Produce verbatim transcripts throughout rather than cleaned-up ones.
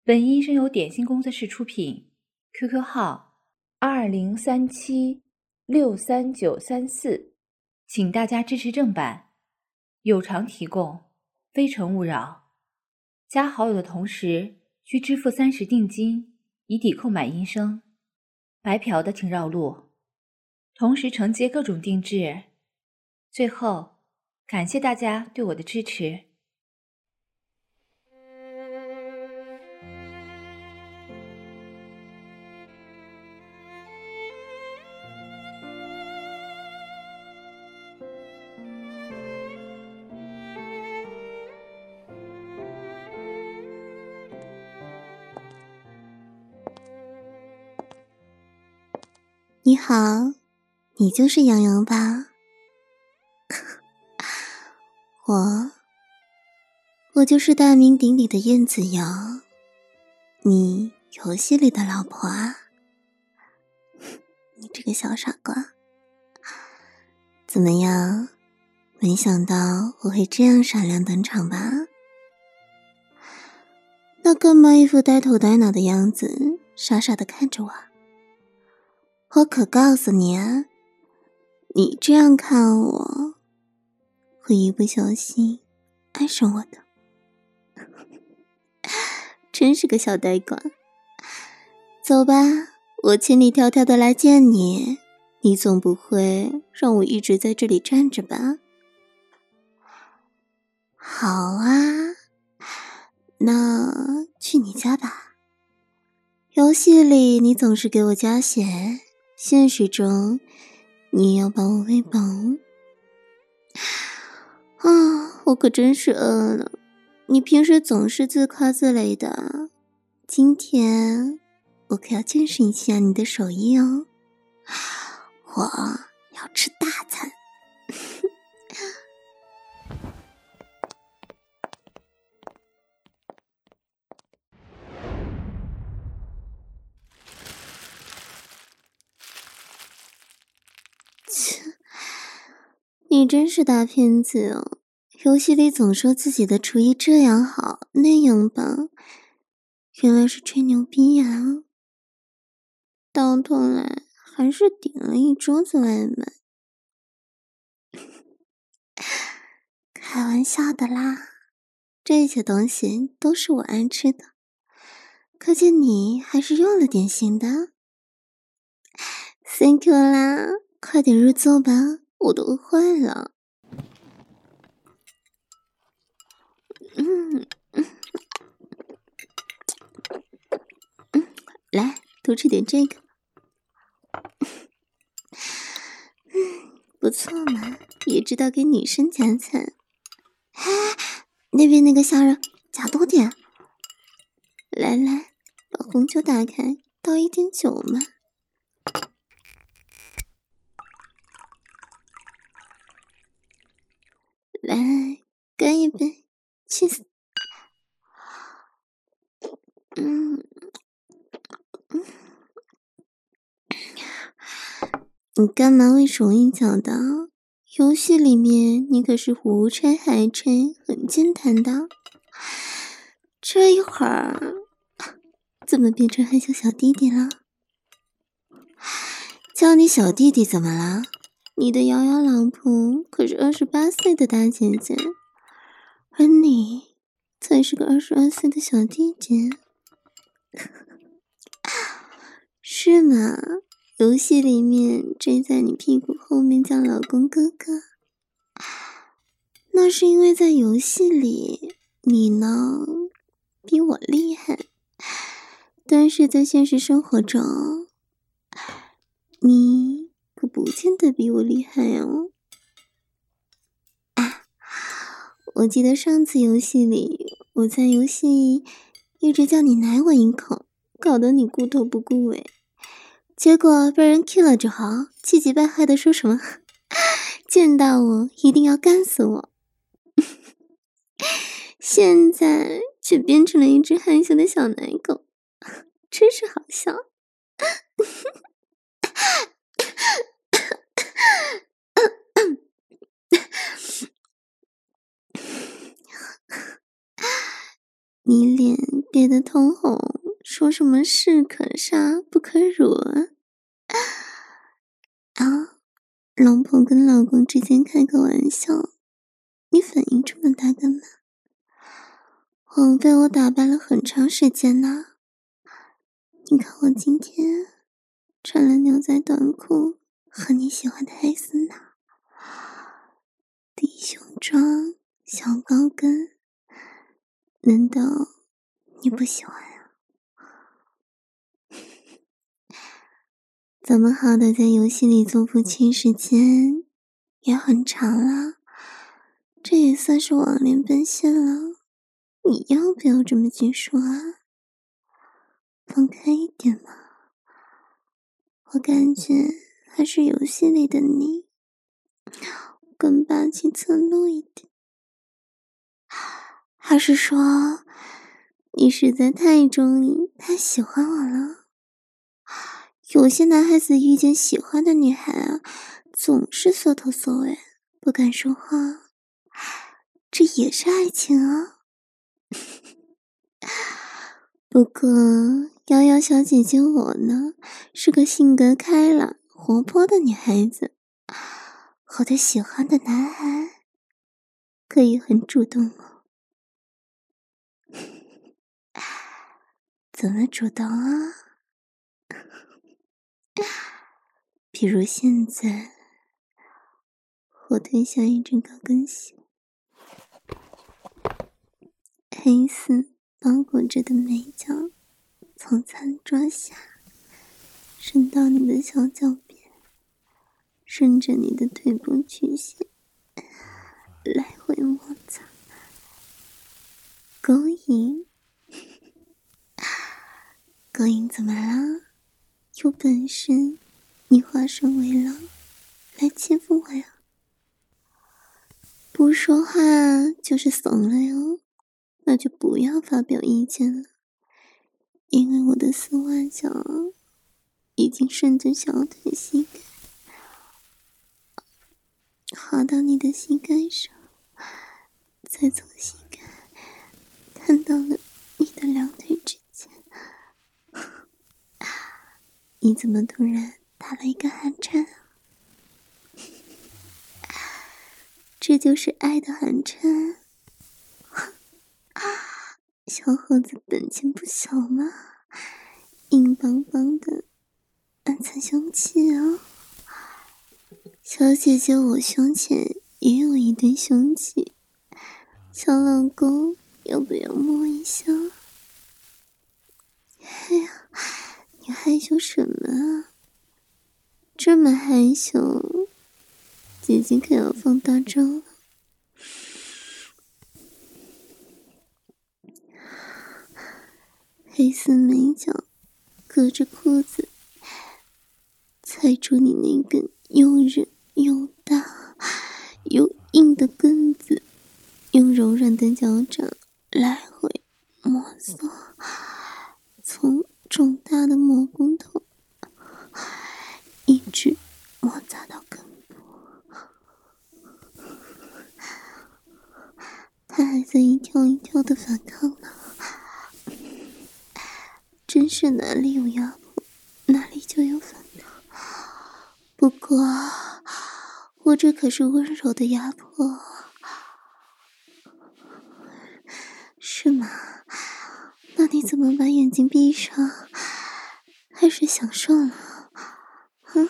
本音声由点心工作室出品 ，Q Q 号二零三七六三九三四，请大家支持正版，有偿提供，非诚勿扰。加好友的同时需支付三十定金，以抵扣买音声。白嫖的请绕路，同时承接各种定制。最后，感谢大家对我的支持。 你好，你就是杨洋吧？我，我就是大名鼎鼎的燕子瑶，你游戏里的老婆啊！你这个小傻瓜，怎么样？没想到我会这样闪亮登场吧？那干嘛一副呆头呆脑的样子，傻傻的看着我？我可告诉你啊，你这样看我，会一不小心爱上我的。真是个小呆瓜。走吧，我千里迢迢的来见你，你总不会让我一直在这里站着吧？好啊，那去你家吧。游戏里你总是给我加血，现实中你也要把我喂饱。啊，我可真是饿了。你平时总是自夸自擂的，今天我可要见识一下你的手艺哦。我要吃大餐。切，你真是大骗子哦！游戏里总说自己的厨艺这样好那样棒，原来是吹牛逼呀！到头来还是点了一桌子外卖。开玩笑的啦，这些东西都是我爱吃的，可见你还是用了点心的。Thank you 啦，快点入座吧，我都饿坏了。嗯嗯嗯，来，多吃点这个。嗯，不错嘛，也知道给女生夹菜。哎，那边那个虾仁夹多点。来来，把红酒打开，倒一点酒嘛。来，干一杯，去死！嗯嗯，你干嘛畏手畏脚的？游戏里面你可是胡吹海吹，很健谈的。这一会儿怎么变成害羞小弟弟了？叫你小弟弟怎么了？你的瑶瑶老婆可是二十八岁的大姐姐，而你才是个二十二岁的小弟弟。是吗？游戏里面追在你屁股后面叫老公哥哥，那是因为在游戏里你呢比我厉害，但是在现实生活中你可不见得比我厉害哦。啊，我记得上次游戏里我在游戏一直叫你奶我一口，搞得你顾头不顾尾，结果被人 kill 了之后，气急败坏的说什么见到我一定要干死我。现在却变成了一只害羞的小奶狗，真是好笑。你脸憋得通红，说什么士可杀不可辱啊？啊，老婆跟老公之间开个玩笑，你反应这么大干嘛？我被我打扮了很长时间呢。你看我今天穿了牛仔短裤和你喜欢的黑丝呢，低胸装小高跟，难道你不喜欢啊？咱们好歹在游戏里做夫妻时间也很长了，这也算是网恋奔现了，你要不要这么拘束啊？放开一点嘛，我感觉还是游戏里的你更霸气侧漏一点。还是说你实在太中意太喜欢我了？有些男孩子遇见喜欢的女孩啊，总是缩头缩尾，不敢说话，这也是爱情啊。不过瑶瑶小姐姐我呢，是个性格开朗活泼的女孩子，我的喜欢的男孩可以很主动哦。怎么主动啊？比如现在我推下一只高跟鞋，黑丝包裹着的美脚从餐桌下伸到你的小脚边，顺着你的腿部曲线来回摩擦勾引。勾引怎么了？有本事你化身为狼来欺负我呀？不说话就是怂了哟，那就不要发表意见了，因为我的丝袜脚已经顺着小腿膝盖滑到你的膝盖上，再从膝盖探到了你的两腿之间。你怎么突然打了一个寒颤啊？这就是爱的寒颤。小伙子本钱不小嘛，硬邦邦的暗藏凶器哦。小姐姐我胸前也有一堆凶器，小老公要不要摸一下？哎呀，你害羞什么啊？这么害羞，姐姐可要放大招了。黑丝美脚隔着裤子踩住你那根又韧又大又硬的棍子，用柔软的脚掌来回摩挲，从肿大的蘑菇头一直摩擦到根部。他还在一跳一跳的反抗呢，真是哪里有压迫哪里就有反抗。不过我这可是温柔的压迫，是吗？那你怎么把眼睛闭上，开始享受了？嗯，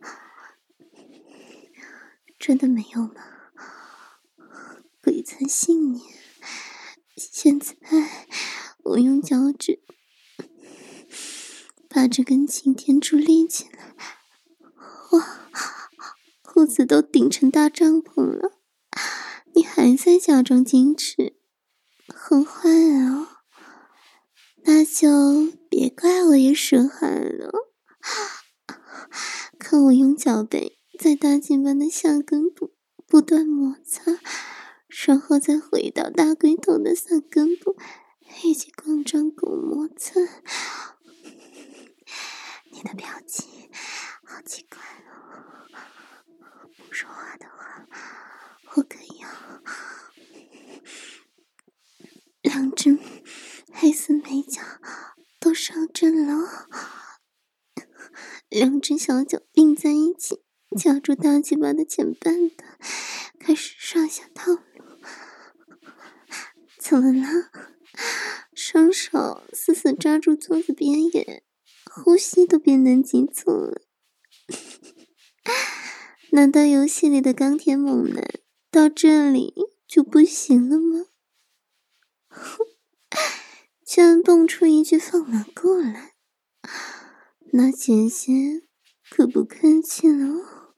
真的没有吗？鬼才信你！现在我用脚趾把这根琴天柱立起来，哇，裤子都顶成大帐篷了，你还在假装矜持，很坏啊！那就别怪我也蛇汗了。看我用脚背在大金般的下根部不断摩擦，然后再回到大龟头的三根部以及光张狗摩擦。你的表情好奇怪哦，不说话的话我可以要两只黑丝美脚都上阵了，两只小脚并在一起，夹住大鸡巴的前半段，开始上下套路。怎么了？双手死死抓住桌子边缘，呼吸都变得急促了。难道游戏里的钢铁猛男到这里就不行了吗？居然蹦出一句放马过来，那姐姐可不客气了哦。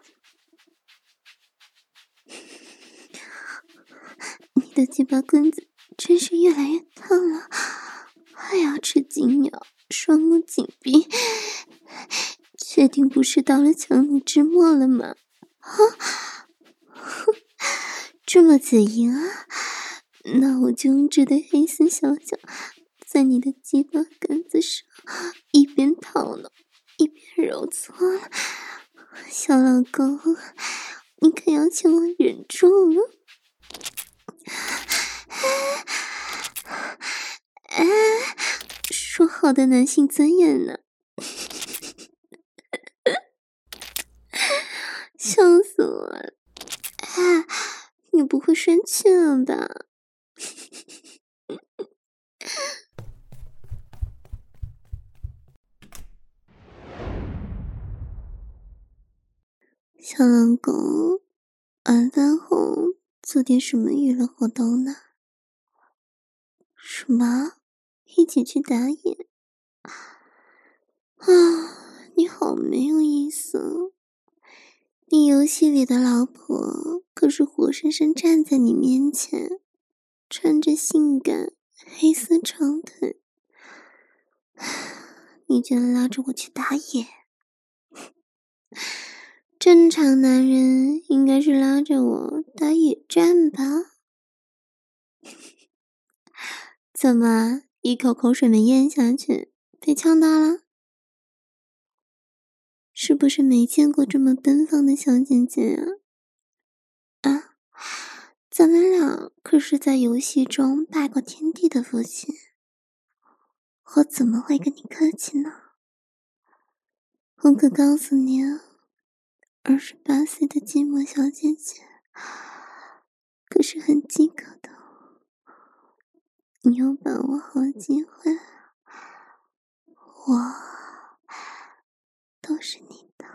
你的鸡巴棍子真是越来越烫了，还要吃紧咬，双目紧闭，确定不是到了强弩之末了吗？啊，这么嘴硬啊，那我就用这对黑丝小脚在你的鸡巴杆子上一边套弄一边揉搓了。小老公，你可要千万忍住了。哎，说好的男性尊严呢？笑死我了！哎，你不会生气了吧？小老公，晚饭后做点什么娱乐活动呢？什么？一起去打野？啊，你好没有意思哦！你游戏里的老婆可是活生生站在你面前，穿着性感黑丝长腿，你居然拉着我去打野？正常男人应该是拉着我打野战吧？怎么一口口水没咽下去，被呛到了？是不是没见过这么奔放的小姐姐啊？啊，咱们俩可是在游戏中拜过天地的夫妻，我怎么会跟你客气呢？我可告诉你啊，二十八岁的寂寞小姐姐可是很饥渴的，你要把握好机会，我都是你的。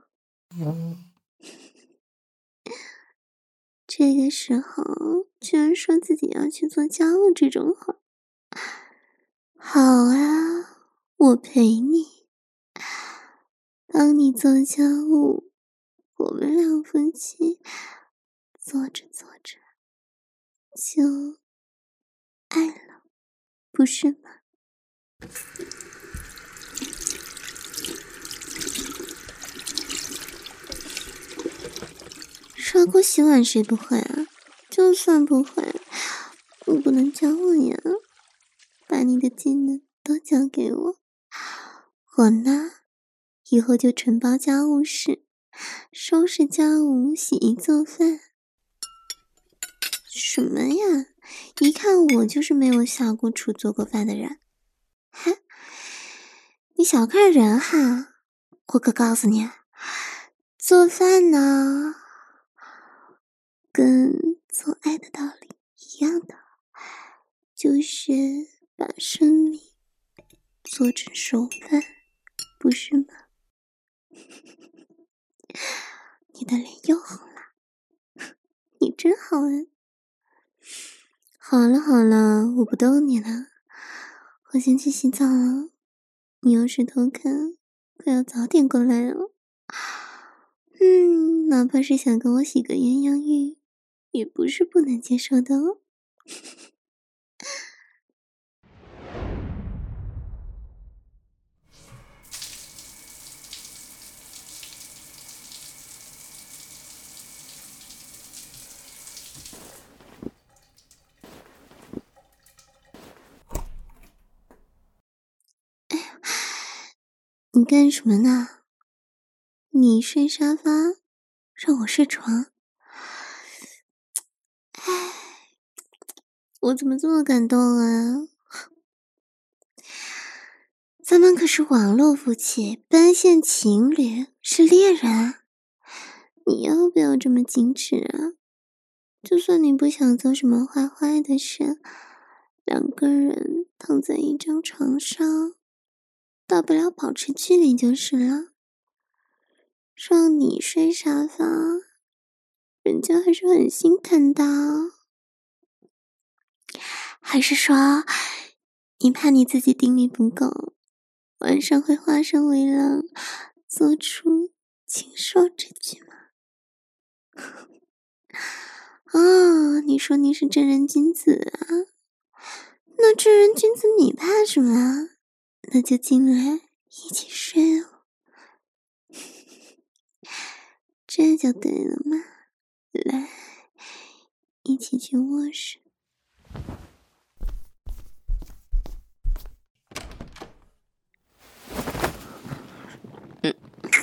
这个时候居然说自己要去做家务这种话，好啊，我陪你，帮你做家务，我们两夫妻做着做着就爱了，不是吗？刷锅洗碗谁不会啊？就算不会，你不能教我呀，把你的技能都交给我，我呢以后就承包家务事，收拾家务，洗衣做饭。什么呀？一看我就是没有下过厨做过饭的人。哈，你小看人哈，我可告诉你，做饭呢跟做爱的道理一样的，就是把生米做成熟饭，不是吗？你的脸又红了，你真好玩。好了好了，我不逗你了，我先去洗澡了。你要是偷看，可要早点过来哦。嗯，哪怕是想跟我洗个鸳鸯浴，也不是不能接受的哦。哎呀，你干什么呢？你睡沙发，让我睡床。哎，我怎么这么感动啊？ 咱们可是网络夫妻，奔现情侣，是恋人。你要不要这么矜持啊？就算你不想做什么坏坏的事，两个人躺在一张床上，大不了保持距离就是了。让你睡沙发，人家还是很心疼的。还是说，你怕你自己定力不够，晚上会化身为狼，做出禽兽之举吗？哦，你说你是正人君子啊？那正人君子你怕什么？那就进来一起睡哦。这就对了嘛，来，一起去卧室。嗯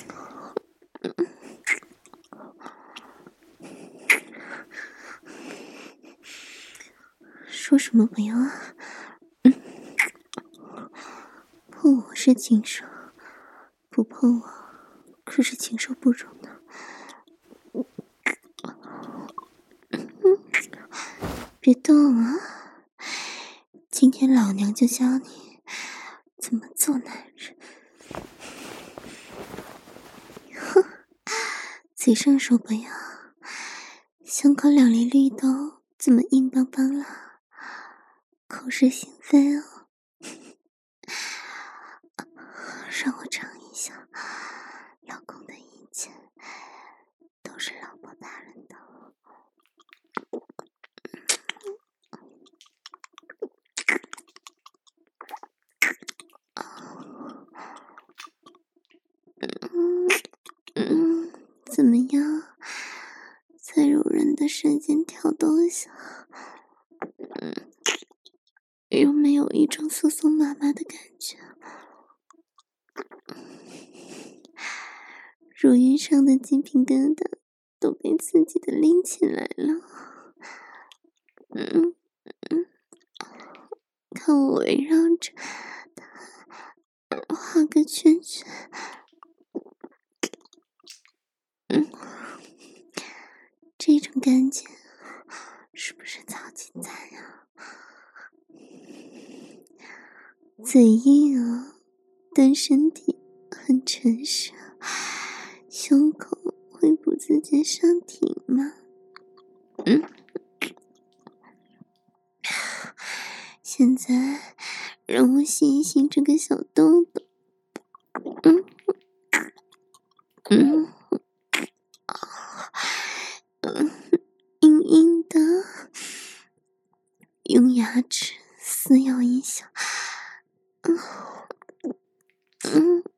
说什么不要啊？嗯，碰我是禽兽，不碰我可是禽兽不容的。嗯，别动啊！今天老娘就教你怎么做男人。哼，嘴上说不要，胸口两粒绿豆怎么硬邦邦了？口是心非哦。让我尝一下，老公的一切都是老婆大人的。嗯嗯，怎么样？在柔软的舌尖挑逗下，嗯，有没有一种酥酥麻麻的感觉？乳晕上的鸡皮疙瘩都被刺激的拎起来了。嗯嗯，看我围绕着它画个圈圈。嗯，这种感觉是不是超级赞呀？嘴硬啊，但身体很诚实，胸口会不自觉上挺吗？嗯，现在让我吸一吸这个小豆豆。嗯嗯嗯，硬硬的，用牙齿撕咬一下。嗯嗯，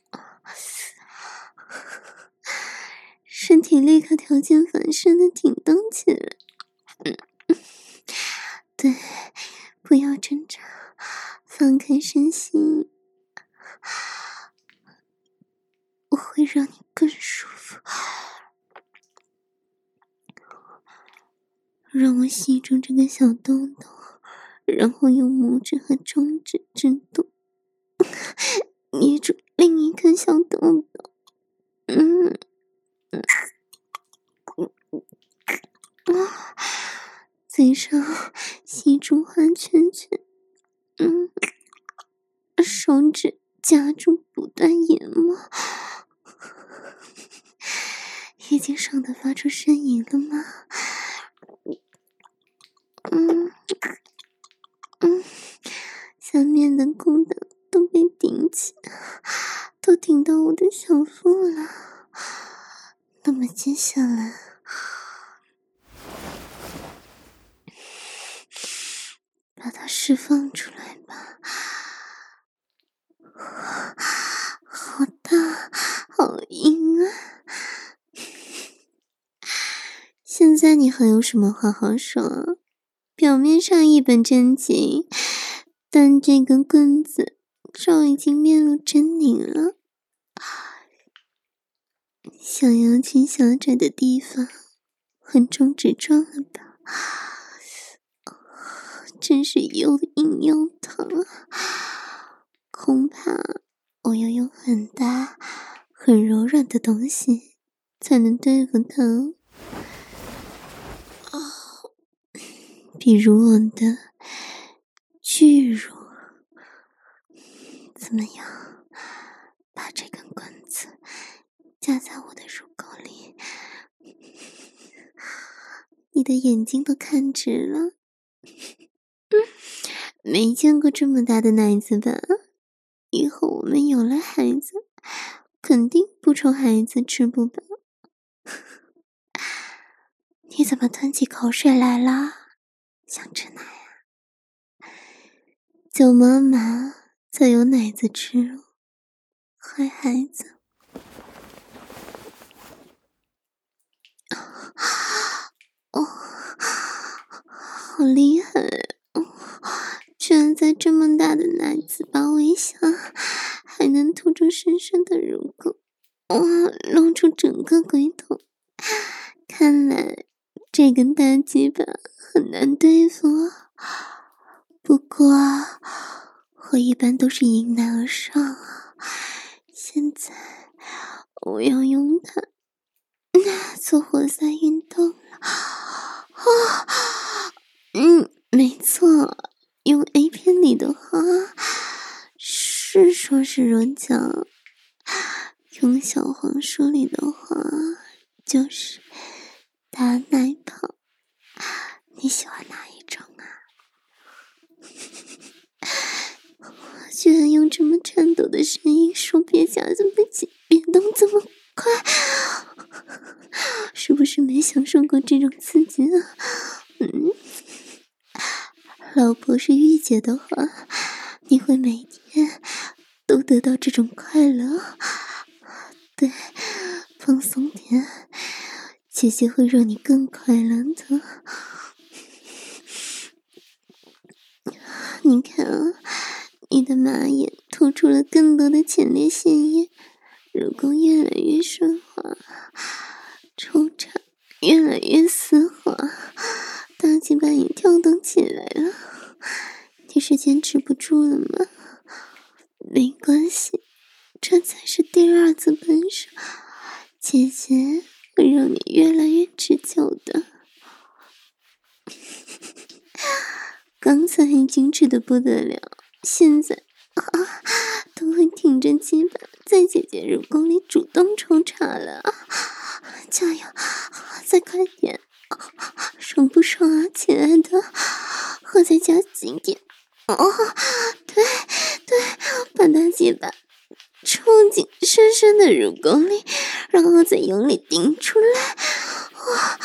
身体立刻条件反射的挺动起来。嗯，对，不要挣扎，放开身心，我会让你更舒服。让我吸住这个小豆豆，然后用拇指和中指指肚捏住另一根小豆豆。嗯嗯啊，嘴上吸住画圈圈。嗯，手指夹住不断研磨。已经爽得发出呻吟了吗？嗯嗯，下面的裤裆都被顶起，都顶到我的小腹了。那么接下来，把它释放出来吧。好大，好硬啊！现在你还有什么话好说？表面上一本正经，但这根棍子早已经面露狰狞了。想要去狭窄的地方，横冲直撞了吧？真是又硬又疼啊！恐怕很柔软的东西才能对付它哦，比如我的巨乳。怎么样，把这根棍子夹在我的乳沟里，你的眼睛都看直了。没见过这么大的奶子吧？以后我们有了孩子，肯定不愁孩子吃不饱。你怎么吞起口水来了？想吃奶啊？叫妈妈才有奶子吃哦，坏孩子。哦，好厉害哦！居然在这么大的奶子包围下，还能吐出深深的乳沟，哇，露出整个龟头。看来这根大鸡巴很难对付啊。不过我一般都是迎难而上啊，现在我要用它做活塞运动了。哦，嗯，没错，用 A 片里的话是说是裸脚，用小黄书里的话就是打奶泡。你喜欢哪一种啊？我居然用这么颤抖的声音说别夹这么紧，别动这么快，是不是没享受过这种刺激啊？嗯，老婆是御姐的话，你会每天都得到这种快乐。对，放松点，姐姐会让你更快乐的。你看啊，你的马眼吐出了更多的前列腺液，乳沟越来越顺滑，抽插越来越丝滑，大鸡巴也跳动起来了。你是坚持不住了吗？没关系，这才是第二次喷射，姐姐会让你越来越持久的。刚才已经吃得不得了，现在啊都会挺着鸡巴在姐姐乳沟里主动抽插了啊！加油，再快点！爽不爽啊，亲爱的？我再加紧点！哦，对对，把大鸡巴冲进深深的乳沟里，然后再用力顶出来，哇，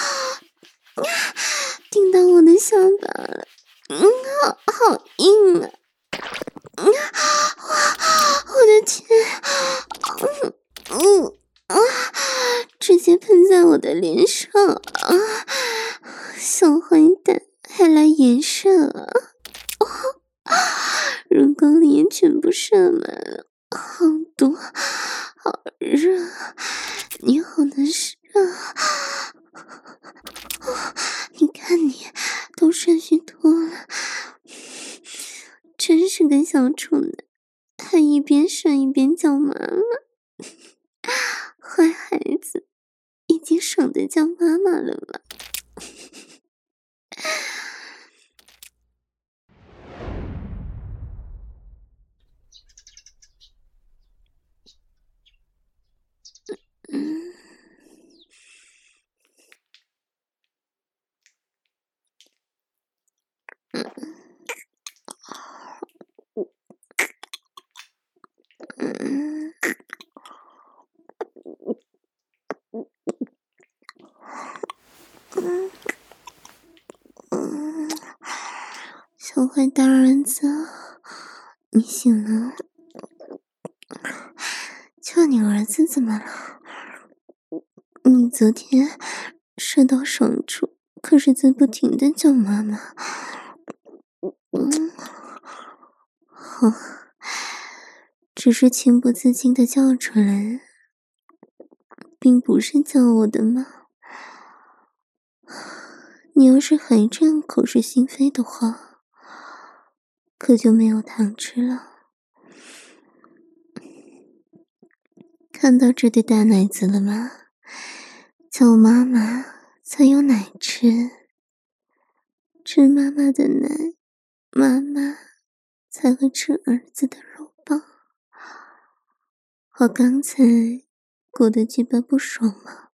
顶到我的下巴了。嗯，好好硬啊！嗯，哇，我的天，嗯嗯啊，直接喷在我的脸上啊！小坏蛋还来颜射啊！哦，乳沟里也全部射满了，好多，好热，你好难受啊！哦，你看你都肾虚脱了，真是个小处男，还一边射一边叫妈妈。坏孩子，已经爽得叫妈妈了吗？嗯，嗯，嗯，嗯，小坏大儿子，你醒了？叫你儿子怎么了？你昨天射到爽处，可是在不停的叫妈妈。嗯，好，只是情不自禁的叫出来，并不是叫我的吗？你要是还这样口是心非的话，可就没有糖吃了。 看到这对大奶子了吗？叫妈妈才有奶吃，吃妈妈的奶，妈妈才会吃儿子的肉棒。我刚才鼓的鸡巴不爽吗？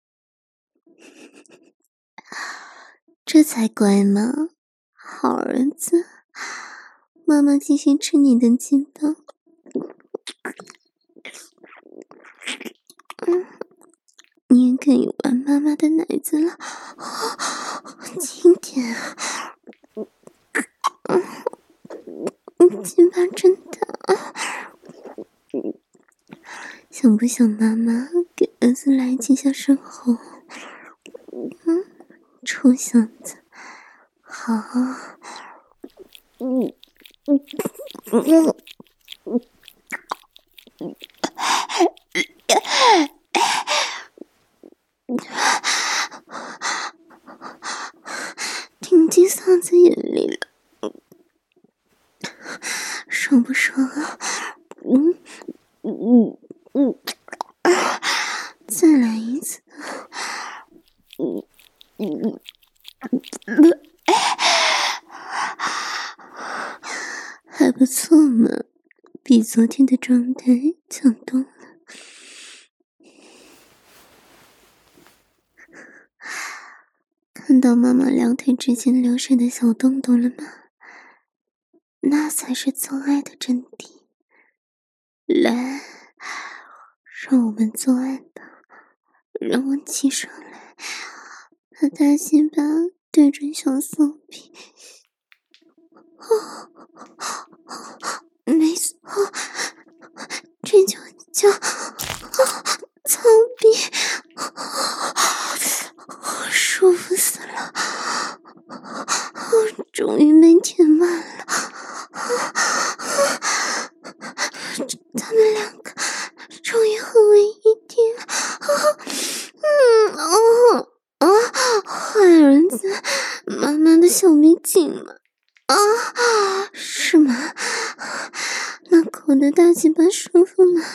这才乖嘛，好儿子，妈妈继续吃你的鸡巴。嗯，你也可以玩妈妈的奶子了，轻点。嗯，鸡巴真大，想不想妈妈给儿子来几下生活？嗯，臭小子，好。嗯嗯嗯嗯。听进嗓子眼里了，爽不爽啊？嗯嗯嗯，再来一次。嗯嗯嗯，还不错嘛，比昨天的状态强多了。看到妈妈两腿之间流水的小洞洞了吗？那才是做爱的真谛。来，让我们做爱吧，让我骑上来，把大鸡巴对准小骚逼。哦，没错，这就叫操逼，舒服死了，我终于没填满了。他们两个终于合为一体了。嗯哦啊，坏儿子，妈妈的小逼紧了啊？是吗？那口的大鸡巴舒服吗？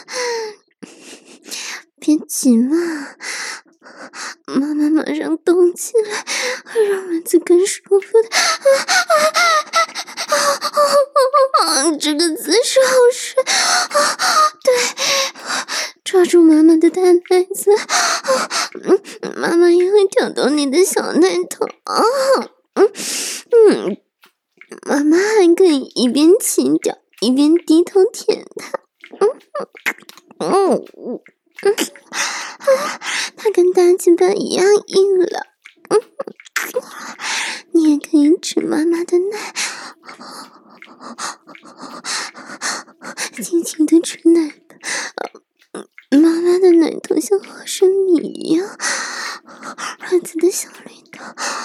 别急嘛，妈妈马上动起来，让儿子更舒服的。这个姿势好帅啊！对，抓住妈妈的大奶子，嗯，妈妈也会挑逗你的小奶头啊！嗯嗯，妈妈还可以一边骑掉一边低头舔它。嗯嗯嗯嗯，它跟大鸡巴一样硬了。嗯，你也可以吃妈妈的奶。轻轻的吃奶吧，妈妈的奶头像花生米一样，儿子的小绿豆，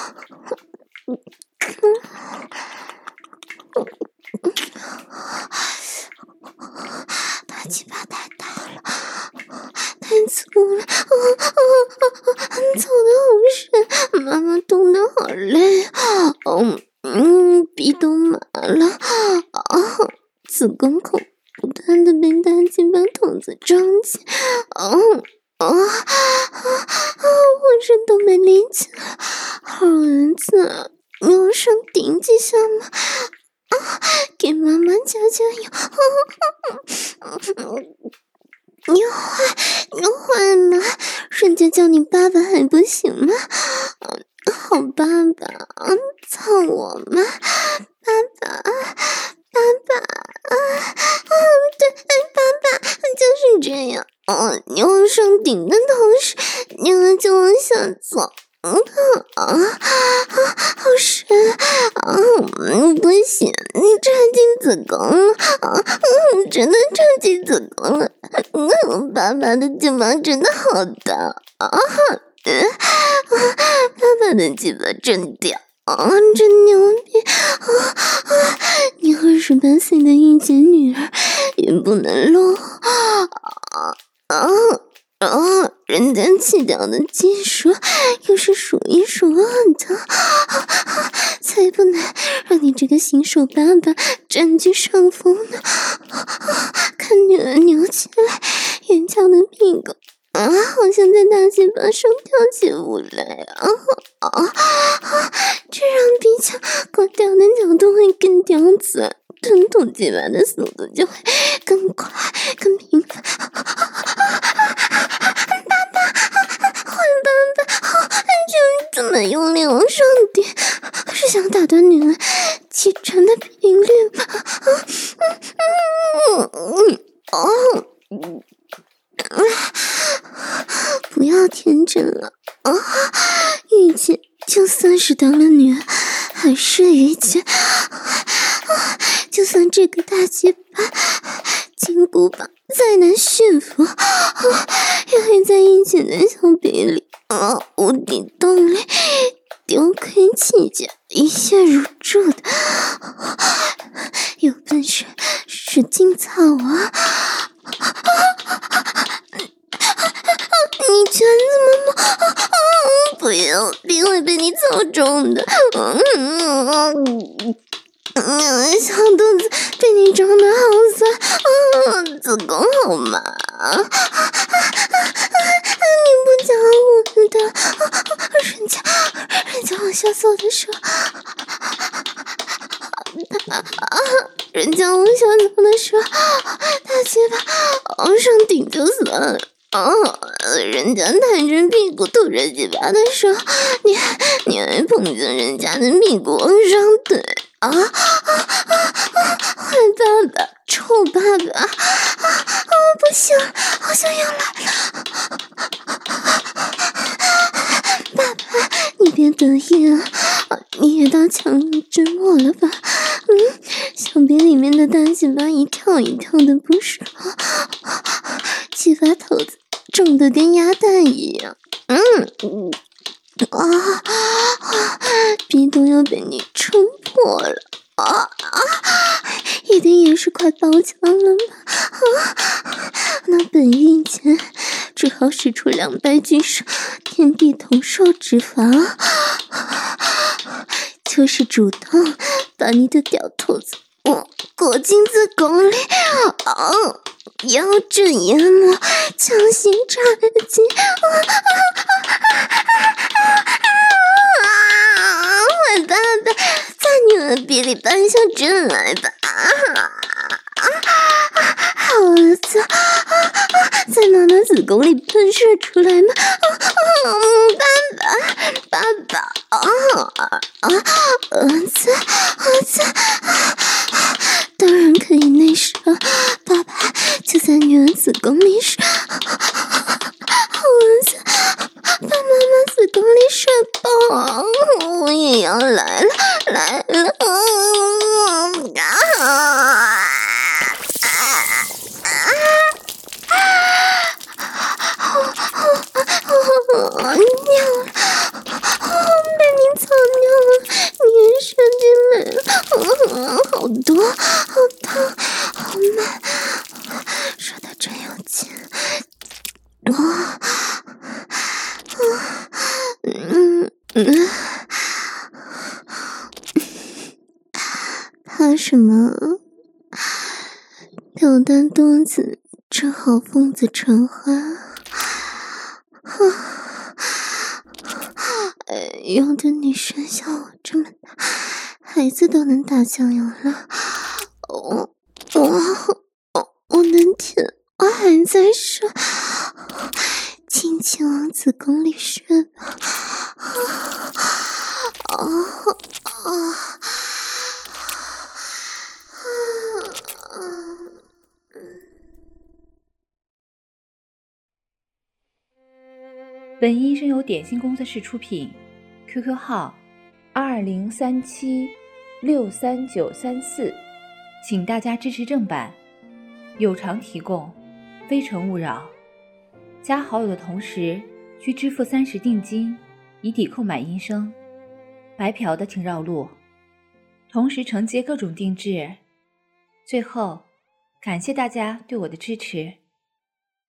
大鸡巴太大了，太粗了，操的好深，妈妈动得好累，嗯嗯，鼻都麻了，啊，子宫口不断的被大鸡巴筒子撞击，哦啊啊啊！我这都没力气了，好儿子，你往上顶几下嘛，啊，给妈妈加加油！你坏，你坏吗？人家叫你爸爸还不行吗？好爸爸，操我吗？爸爸，爸爸，啊啊！对，爸爸就是这样。哦，你往上顶的同时，你们就往下走。嗯啊啊，好深啊！嗯，不行，你插进子宫了啊！嗯，真的插进子宫了。嗯，爸爸的鸡巴真的好大啊！嗯，爸爸的鸡巴真屌啊，真牛逼啊！啊，你二十八岁的御姐女儿也不能落啊啊！哦，人家弃掉的技术又是数一数二的，才不能让你这个新手爸爸占据上风呢！看女儿扭起来， 人家的屁股啊，好像在大鸡巴上跳起舞来啊啊啊！这样比较高调的角度会更刁钻，吞吐鸡巴的速度就会更快、更频繁。爸爸，坏爸爸，这这么用力往上顶，是想打断女人起床的频率吗？嗯嗯嗯哦。不要天真了啊！御姐就算是当了女人，还是御姐啊！就算这个大鸡巴金箍棒再难驯服，啊、也会在御姐的小臂里啊无底洞里丢盔弃甲，一陷入住的。有本事使劲操啊！你拳怎么了？啊、不要，必会被你操中的。嗯嗯，小肚子被你装的好酸，啊，子宫好麻。啊你不讲我的，啊、人家人家往下走的时候，啊，人家往下走的时候，大鸡巴往上顶就算了。哦，人家抬着屁股吐着鸡巴的时候，你你还碰见人家的屁股往上怼啊！啊啊啊！坏爸爸，臭爸爸！啊啊！不行，好像要来了！爸爸，你别得意啊！你也到强之末了吧？嗯，小臂里面的大鸡巴一跳一跳的，不是？鸡巴头子重的跟鸭蛋一样，嗯，啊啊，鼻洞要被你撑破了，啊啊，一定也是快爆腔了吧？啊，那本御姐只好使出两败俱伤、天地同寿之法，就是主动把你的屌头子我裹进子宫里，啊！腰正研磨，强行插进，坏爸爸，在你的鼻里搬下针来吧！好儿子，在妈妈子宫里喷射出来吗？爸爸，爸爸，啊啊！儿子，儿子。当然可以内射，爸爸就在女儿子宫里射，儿子把妈妈子宫里射爆，我也要来了，来了！嗯、啊啊啊！尿了，被你操尿了，你也射进来了，好多，好烫，好慢，射得真有劲，啊，嗯嗯，怕什么？吊单肚子，正好疯子成花。哎，有的女生像我这么大，孩子都能打酱油了。哦，哇，我的天，我还在射，轻轻往子宫里射吧。啊啊啊！ 本音声由点心工作室出品 ，Q Q 号二零三七六三九三四，请大家支持正版，有偿提供，非诚勿扰。加好友的同时需支付三十定金，以抵扣买音声。白嫖的请绕路，同时承接各种定制。最后，感谢大家对我的支持。